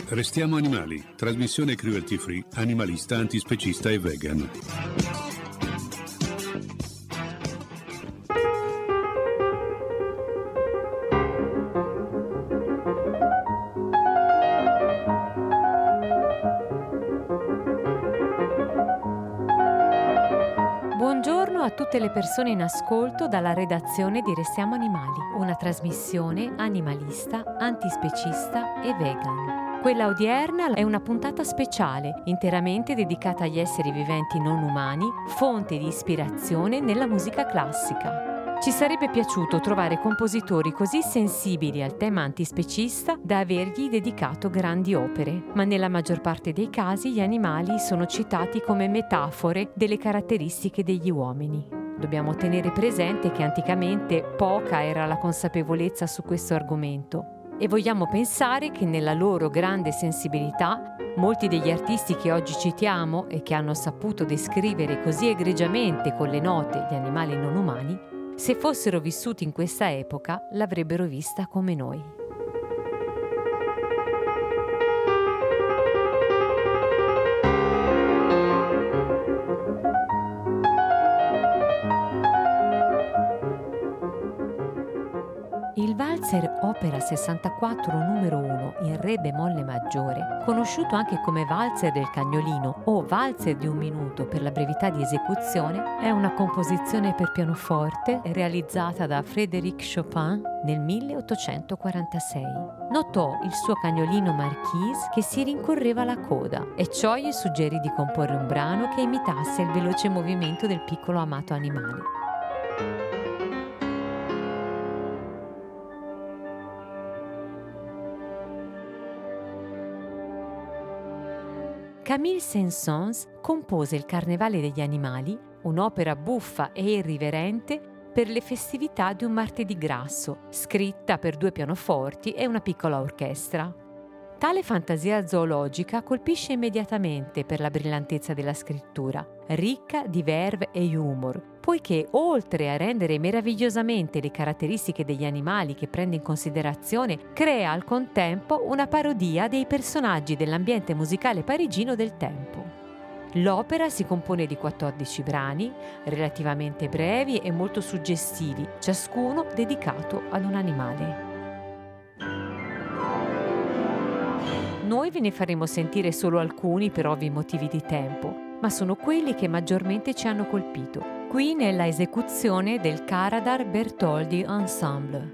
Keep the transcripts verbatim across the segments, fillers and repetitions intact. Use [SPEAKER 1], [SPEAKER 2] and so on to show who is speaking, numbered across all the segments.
[SPEAKER 1] Restiamo animali, trasmissione cruelty free, animalista, antispecista e vegan.
[SPEAKER 2] Buongiorno a tutte le persone in ascolto dalla redazione di Restiamo Animali, una trasmissione animalista, antispecista e vegan. Quella odierna è una puntata speciale, interamente dedicata agli esseri viventi non umani, fonte di ispirazione nella musica classica. Ci sarebbe piaciuto trovare compositori così sensibili al tema antispecista da avergli dedicato grandi opere, ma nella maggior parte dei casi gli animali sono citati come metafore delle caratteristiche degli uomini. Dobbiamo tenere presente che anticamente poca era la consapevolezza su questo argomento. E vogliamo pensare che nella loro grande sensibilità molti degli artisti che oggi citiamo e che hanno saputo descrivere così egregiamente con le note gli animali non umani, se fossero vissuti in questa epoca l'avrebbero vista come noi. Il valzer opera sessantaquattro numero uno in re bemolle maggiore, conosciuto anche come valzer del cagnolino o valzer di un minuto per la brevità di esecuzione, è una composizione per pianoforte realizzata da Frédéric Chopin nel milleottocentoquarantasei. Notò il suo cagnolino Marquise che si rincorreva la coda e ciò gli suggerì di comporre un brano che imitasse il veloce movimento del piccolo amato animale. Camille Saint-Saëns compose il Carnevale degli animali, un'opera buffa e irriverente per le festività di un martedì grasso, scritta per due pianoforti e una piccola orchestra. Tale fantasia zoologica colpisce immediatamente per la brillantezza della scrittura, ricca di verve e humor, poiché oltre a rendere meravigliosamente le caratteristiche degli animali che prende in considerazione, crea al contempo una parodia dei personaggi dell'ambiente musicale parigino del tempo. L'opera si compone di quattordici brani, relativamente brevi e molto suggestivi, ciascuno dedicato ad un animale. Noi ve ne faremo sentire solo alcuni per ovvi motivi di tempo, ma sono quelli che maggiormente ci hanno colpito, qui nella esecuzione del Caradar Bertoldi Ensemble.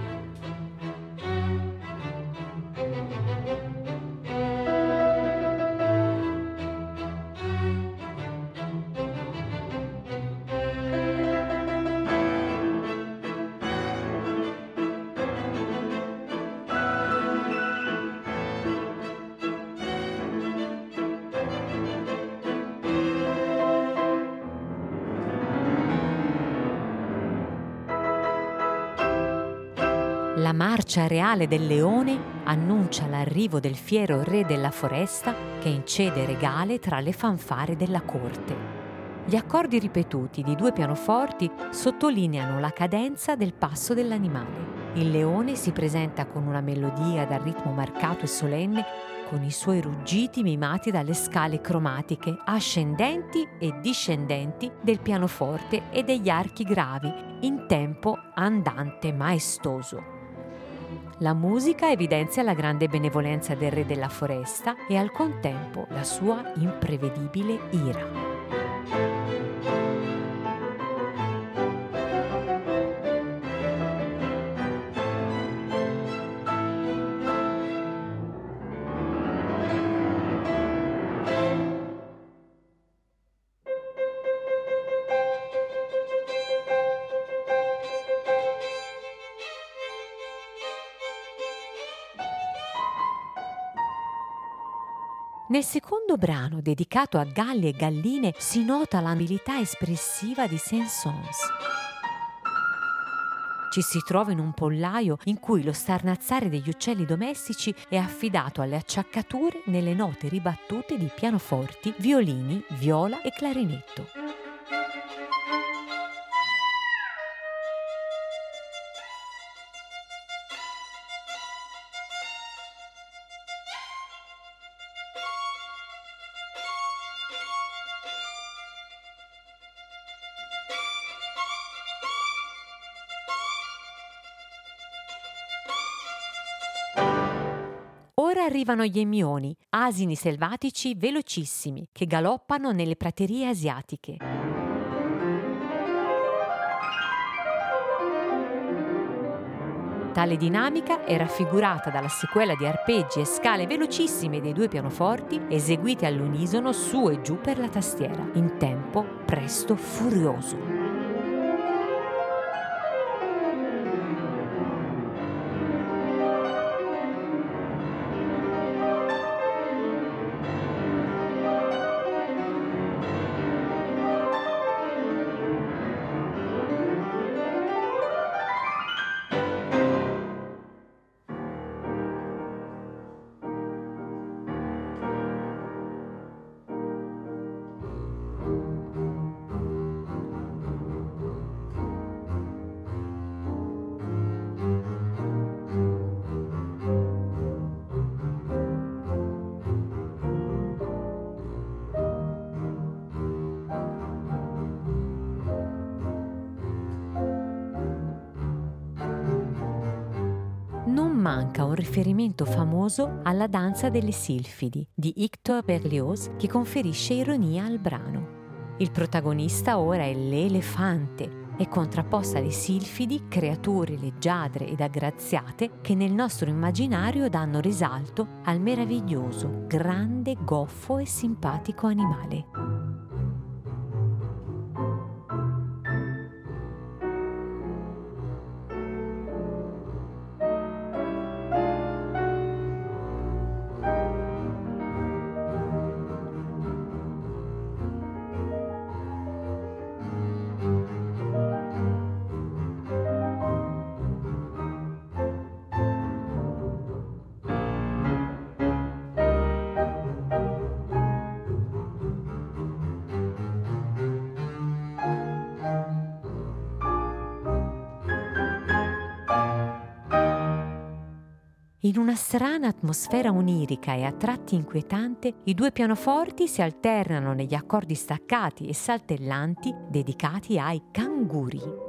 [SPEAKER 2] La marcia reale del leone annuncia l'arrivo del fiero re della foresta che incede regale tra le fanfare della corte. Gli accordi ripetuti di due pianoforti sottolineano la cadenza del passo dell'animale. Il leone si presenta con una melodia dal ritmo marcato e solenne, con i suoi ruggiti mimati dalle scale cromatiche ascendenti e discendenti del pianoforte e degli archi gravi in tempo andante maestoso. La musica evidenzia la grande benevolenza del re della foresta e al contempo la sua imprevedibile ira. Nel secondo brano, dedicato a galli e galline, si nota l'abilità espressiva di Saint-Saëns. Ci si trova in un pollaio in cui lo starnazzare degli uccelli domestici è affidato alle acciaccature nelle note ribattute di pianoforti, violini, viola e clarinetto. arrivano gli emmioni, asini selvatici velocissimi che galoppano nelle praterie asiatiche. Tale dinamica è raffigurata dalla sequela di arpeggi e scale velocissime dei due pianoforti eseguiti all'unisono su e giù per la tastiera, in tempo presto furioso. Non manca un riferimento famoso alla danza delle Silfidi di Hector Berlioz che conferisce ironia al brano. Il protagonista ora è l'elefante e contrapposta alle Silfidi, creature leggiadre ed aggraziate che nel nostro immaginario danno risalto al meraviglioso, grande, goffo e simpatico animale. In una strana atmosfera onirica e a tratti inquietante, i due pianoforti si alternano negli accordi staccati e saltellanti dedicati ai canguri.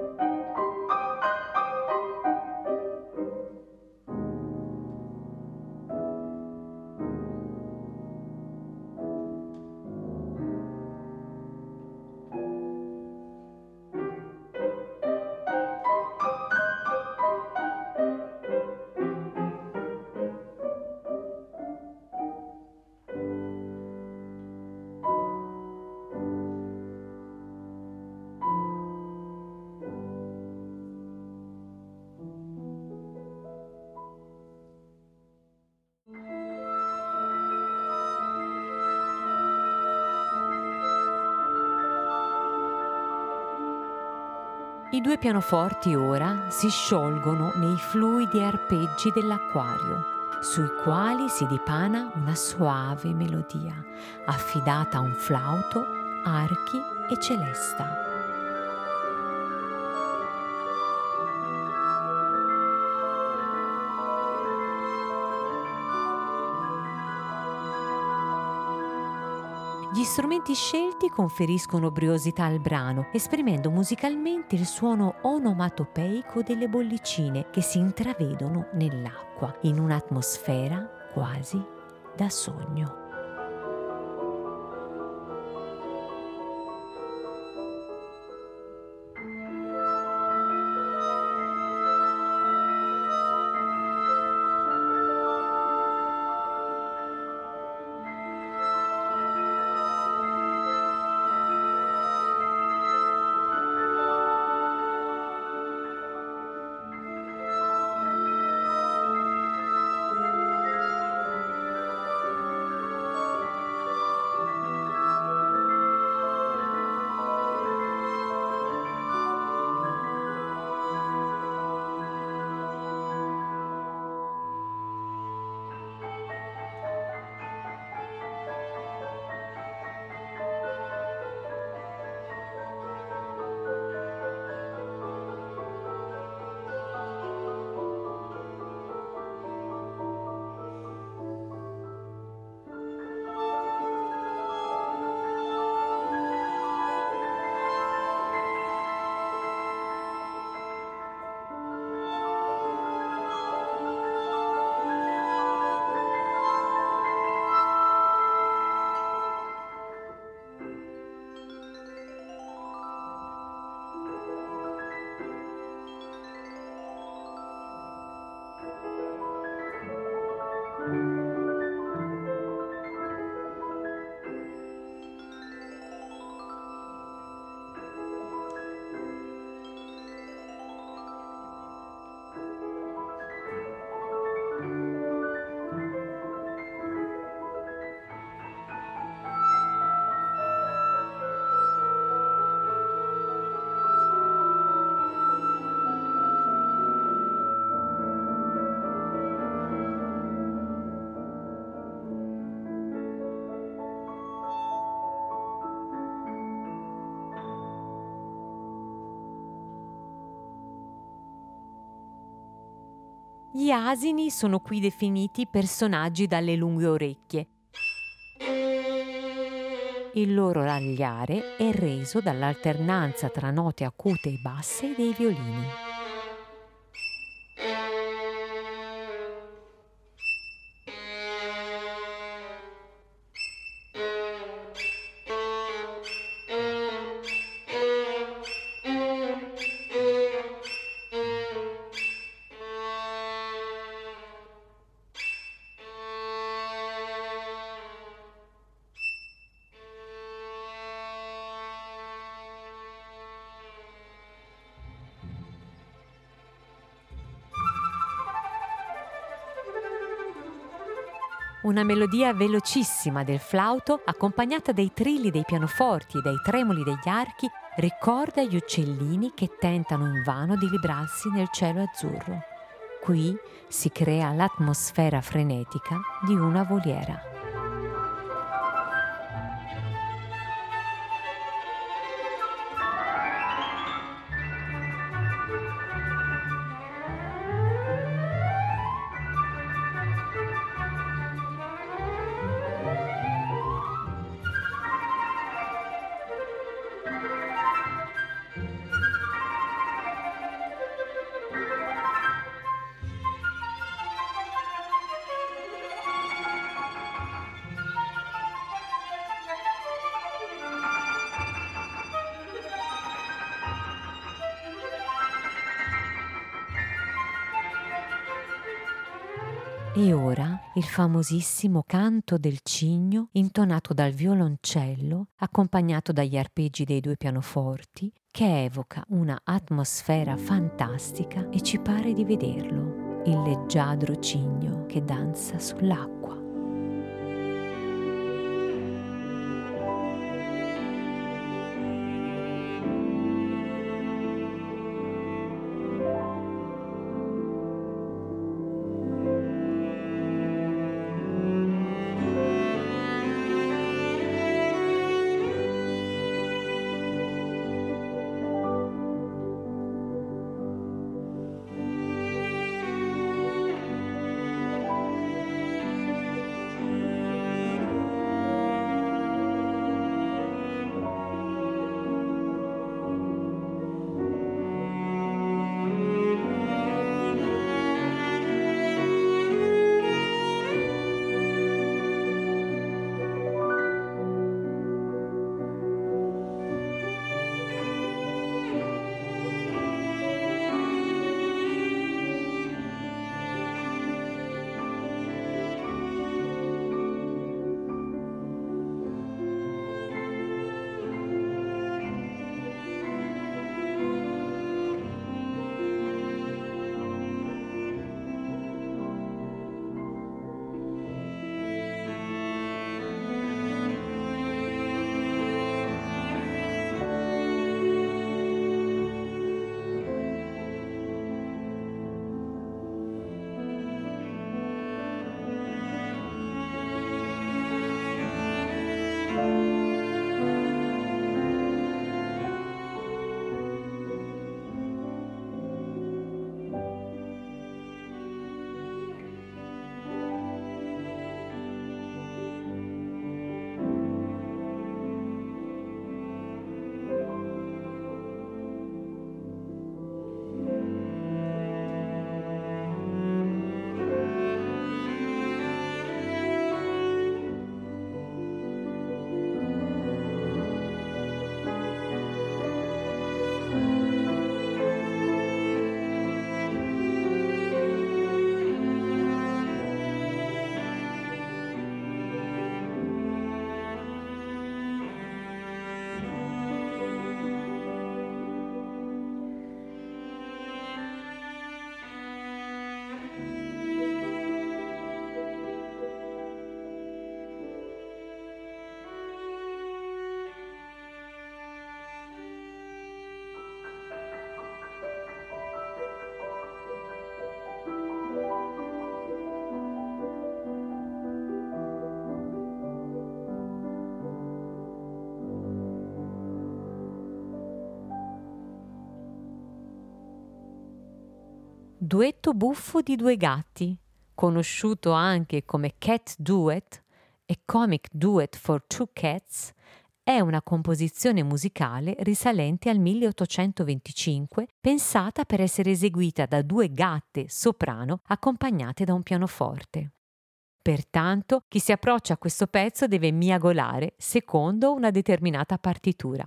[SPEAKER 2] I due pianoforti ora si sciolgono nei fluidi arpeggi dell'acquario, sui quali si dipana una soave melodia, affidata a un flauto, archi e celesta. Gli strumenti scelti conferiscono briosità al brano, esprimendo musicalmente il suono onomatopeico delle bollicine che si intravedono nell'acqua, in un'atmosfera quasi da sogno. Gli asini sono qui definiti personaggi dalle lunghe orecchie. Il loro ragliare è reso dall'alternanza tra note acute e basse dei violini. Una melodia velocissima del flauto, accompagnata dai trilli dei pianoforti e dai tremoli degli archi, ricorda gli uccellini che tentano invano di librarsi nel cielo azzurro. Qui si crea l'atmosfera frenetica di una voliera. E ora il famosissimo canto del cigno intonato dal violoncello, accompagnato dagli arpeggi dei due pianoforti, che evoca una atmosfera fantastica e ci pare di vederlo, il leggiadro cigno che danza sull'acqua. Duetto buffo di due gatti, conosciuto anche come Cat Duet e Comic Duet for Two Cats, è una composizione musicale risalente al milleottocentoventicinque, pensata per essere eseguita da due gatte soprano accompagnate da un pianoforte. Pertanto, chi si approccia a questo pezzo deve miagolare secondo una determinata partitura.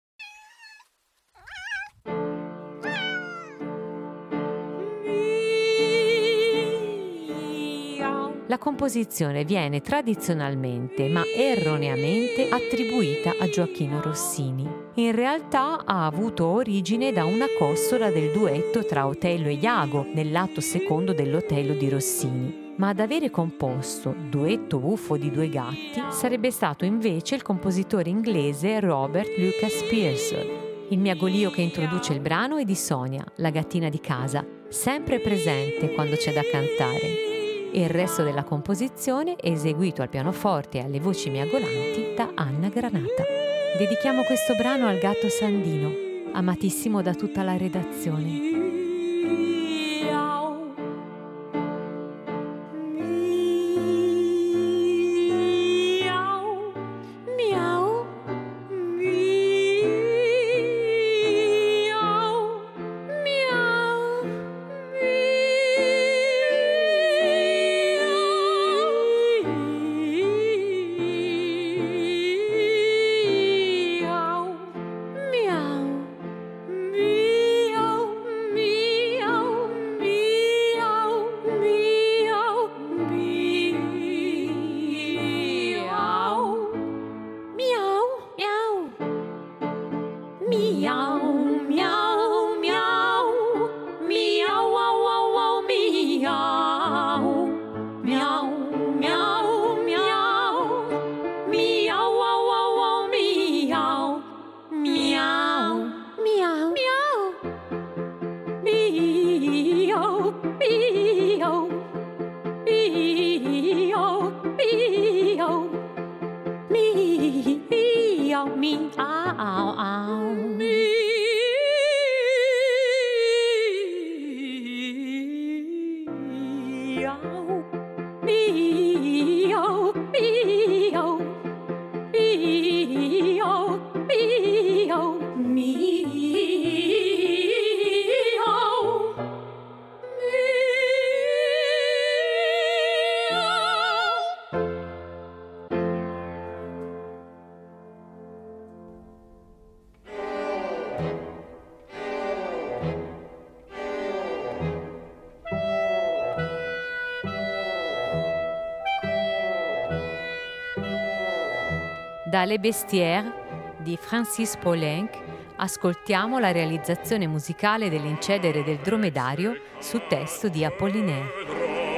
[SPEAKER 2] La composizione viene tradizionalmente, ma erroneamente, attribuita a Gioachino Rossini. In realtà ha avuto origine da una costola del duetto tra Otello e Iago nell'atto secondo dell'Otello di Rossini. Ma ad avere composto Duetto buffo di due gatti sarebbe stato invece il compositore inglese Robert Lucas Pearson. Il miagolio che introduce il brano è di Sonia, la gattina di casa, sempre presente quando c'è da cantare. Il resto della composizione è eseguito al pianoforte e alle voci miagolanti da Anna Granata. Dedichiamo questo brano al gatto Sandino, amatissimo da tutta la redazione. Da Le Bestiaire di Francis Poulenc ascoltiamo la realizzazione musicale dell'Incedere del dromedario su testo di Apollinaire.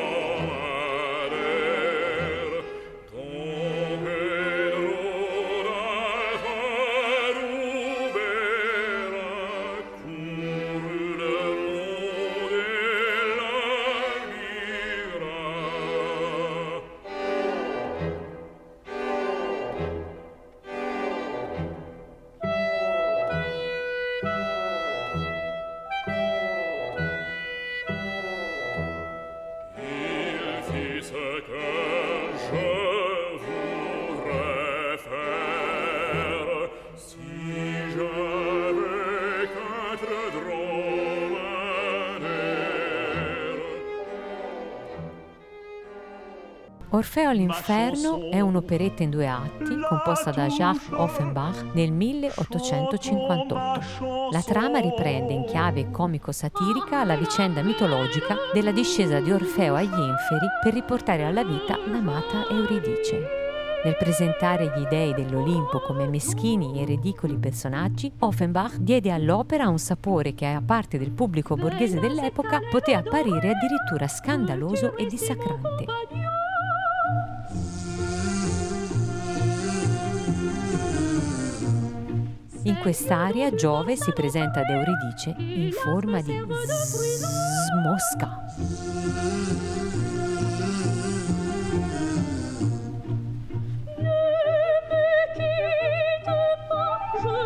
[SPEAKER 2] Orfeo all'inferno è un'operetta in due atti composta da Jacques Offenbach nel milleottocentocinquantotto. La trama riprende in chiave comico-satirica la vicenda mitologica della discesa di Orfeo agli inferi per riportare alla vita l'amata Euridice. Nel presentare gli dei dell'Olimpo come meschini e ridicoli personaggi, Offenbach diede all'opera un sapore che a parte del pubblico borghese dell'epoca poteva apparire addirittura scandaloso e dissacrante. In quest'aria Giove si presenta ad Euridice in forma di smosca.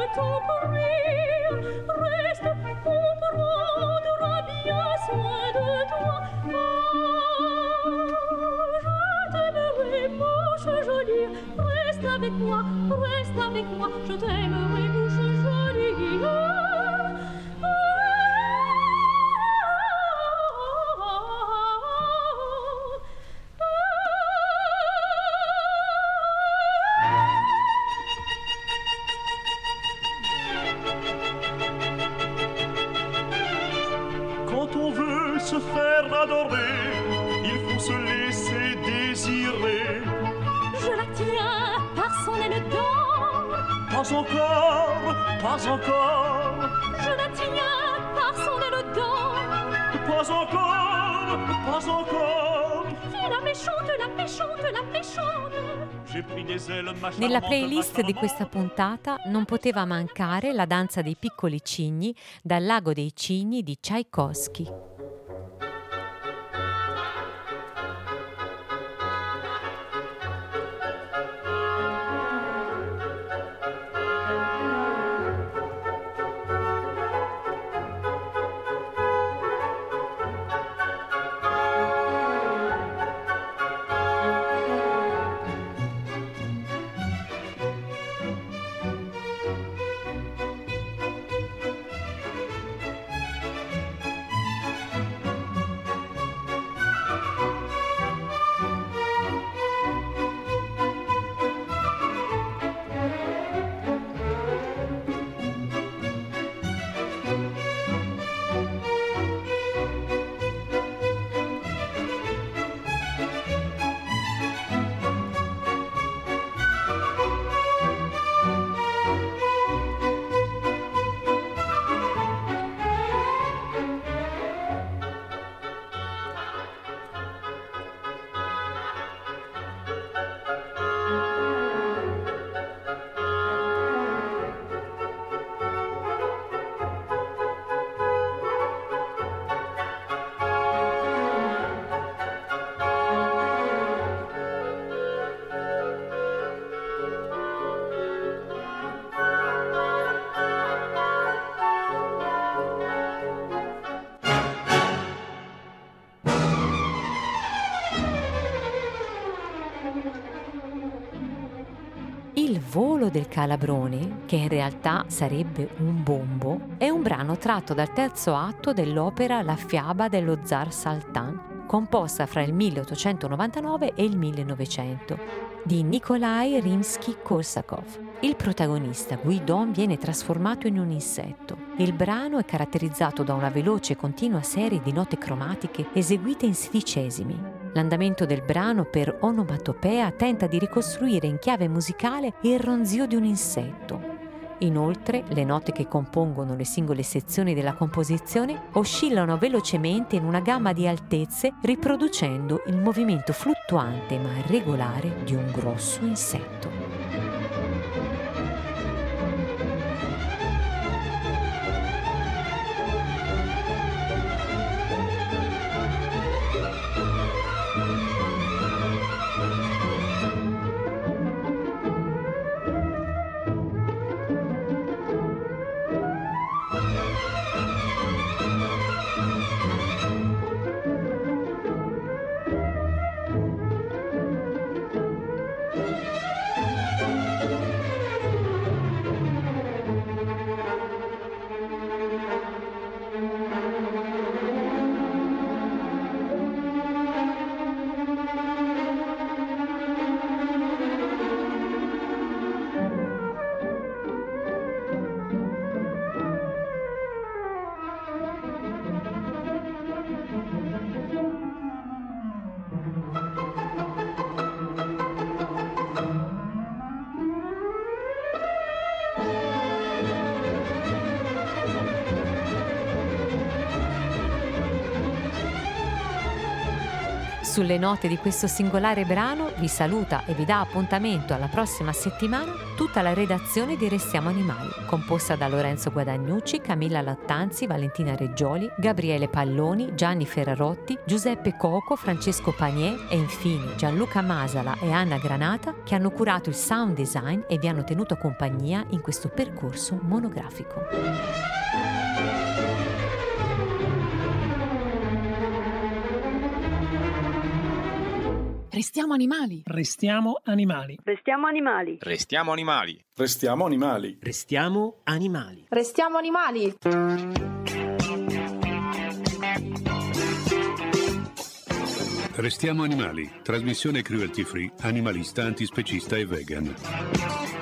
[SPEAKER 3] Reste pour prendre à bien soin de bouche jolie, reste avec moi, reste avec moi, je t'aimerai, bouche jolie.
[SPEAKER 4] Quand on veut se faire adorer, il faut se laisser désirer.
[SPEAKER 3] Je la tiens par son aile d'or.
[SPEAKER 4] Pas encore, pas encore,
[SPEAKER 3] Je la tiens par son aile d'or.
[SPEAKER 4] pas encore, pas encore.
[SPEAKER 3] Fais la méchante, la méchante, la méchante.
[SPEAKER 4] J'ai pris des ailes, ma
[SPEAKER 2] Nella
[SPEAKER 4] charmante,
[SPEAKER 2] playlist
[SPEAKER 4] ma
[SPEAKER 2] di questa puntata non poteva mancare la danza dei piccoli cigni dal Lago dei Cigni di Tchaikovsky. Il volo del calabrone, che in realtà sarebbe un bombo, è un brano tratto dal terzo atto dell'opera La fiaba dello zar Saltan, composta fra il milleottocentonovantanove e il millenovecento, di Nikolai Rimsky-Korsakov. Il protagonista, Guidon, viene trasformato in un insetto. Il brano è caratterizzato da una veloce e continua serie di note cromatiche eseguite in sedicesimi. L'andamento del brano per onomatopea tenta di ricostruire in chiave musicale il ronzio di un insetto. Inoltre, le note che compongono le singole sezioni della composizione oscillano velocemente in una gamma di altezze, riproducendo il movimento fluttuante ma regolare di un grosso insetto. Sulle note di questo singolare brano vi saluta e vi dà appuntamento alla prossima settimana tutta la redazione di Restiamo Animali, composta da Lorenzo Guadagnucci, Camilla Lattanzi, Valentina Reggioli, Gabriele Palloni, Gianni Ferrarotti, Giuseppe Coco, Francesco Panier e infine Gianluca Masala e Anna Granata, che hanno curato il sound design e vi hanno tenuto compagnia in questo percorso monografico.
[SPEAKER 5] Restiamo animali.
[SPEAKER 6] Restiamo animali.
[SPEAKER 7] Restiamo animali.
[SPEAKER 8] Restiamo animali.
[SPEAKER 9] Restiamo animali.
[SPEAKER 10] Restiamo animali.
[SPEAKER 11] Restiamo animali.
[SPEAKER 1] Restiamo animali, trasmissione cruelty free, animalista, antispecista e vegan.